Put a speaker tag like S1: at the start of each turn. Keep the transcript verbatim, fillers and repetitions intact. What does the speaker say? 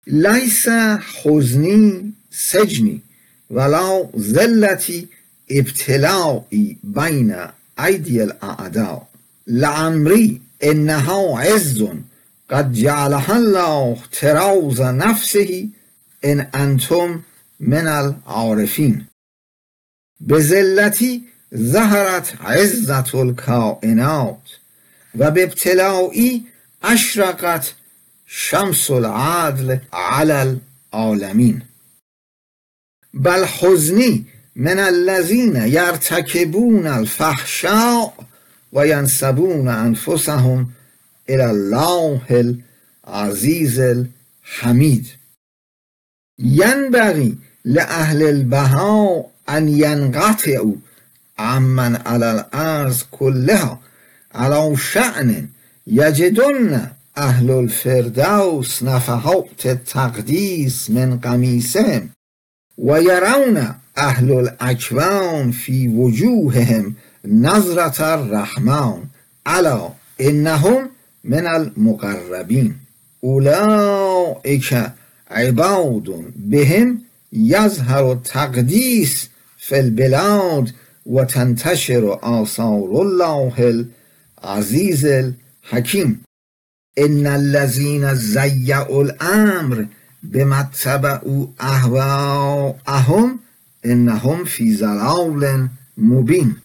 S1: لیس حزنی سجنی ولا ذلتی ابتلاعی بین ایدی الاعداء لعمری انها عز قد جعلها الله تراز نفسه ان انتم من العارفین. بذلتی ظهرت عزت الکائنات و بابتلاعی اشرقت شمس العدل علی العالمین. بل حزنی من الذین یرتکبون الفحشاء و ینسبون انفسهم الی الله العزیز الحمید. ینبغی لأهل البهاء ان ینقطعوا عمن علی الارض کلها علی شأن یجدن اهل الفردوس نفحات التقدیس من قمیصهم و یرون اهل الاکوان فی وجوههم نظرة الرحمن الا انهم من المقربین. اولئک عباد بهم یظهر التقدیس فی البلاد و تنتشر آثار الله العزیز الحکیم. ان الذین ضیعوا الامر بما اتبعوا اهواءهم انهم فی ضلال مبین.